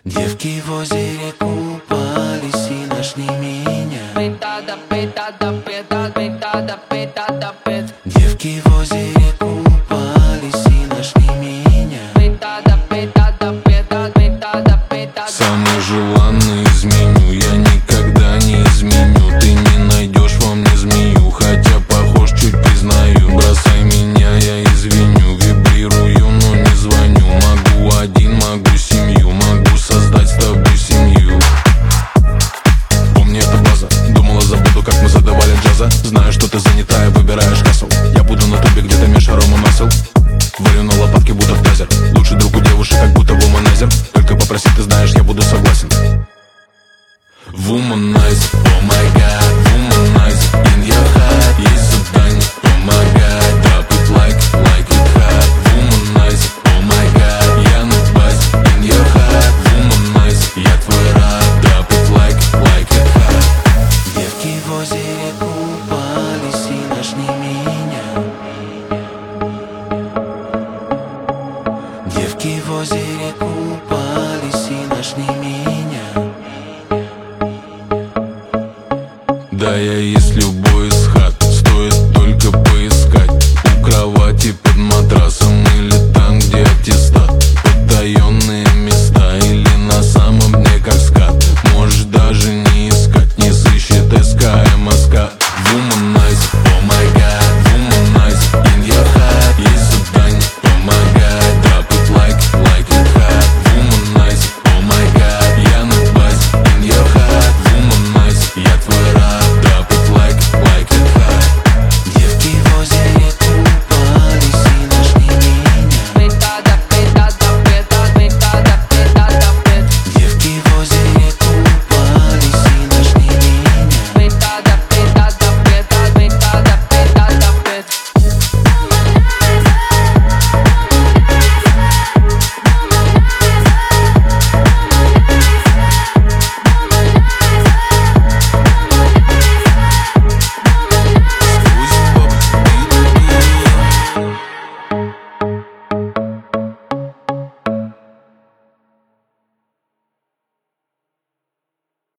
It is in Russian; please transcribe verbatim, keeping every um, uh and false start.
Девки в озере купались и нашли меня. Девки в озере купались и нашли меня. Самый желанный из меню, я никогда не изменю. Ты не найдешь во мне змею, хотя похож, чуть признаю. Бросай меня, я извиню. Вибрирую, но не звоню. Могу один, могу семью, могу создать с тобой семью. Помни, это база, думала забуду, как мы задавали джаза. Знаю, что ты занятая, выбираешь хасл. Я буду на тубе где-то меж аром и масел. Варю на лопатке, будто в тазер. Лучший друг у девушек, как будто вуманайзер. Только попроси, ты знаешь, я буду согласен. Womanizer, oh my god, womanizer in your heart. Есть задание, помогай, drop it like, like it hot. Womanizer, oh my god, я на базе in your heart. Womanizer, я твой раб, drop it like, like it hot. Девки в озере купались и нашли меня. Девки в озере купались и нашли меня. Да, я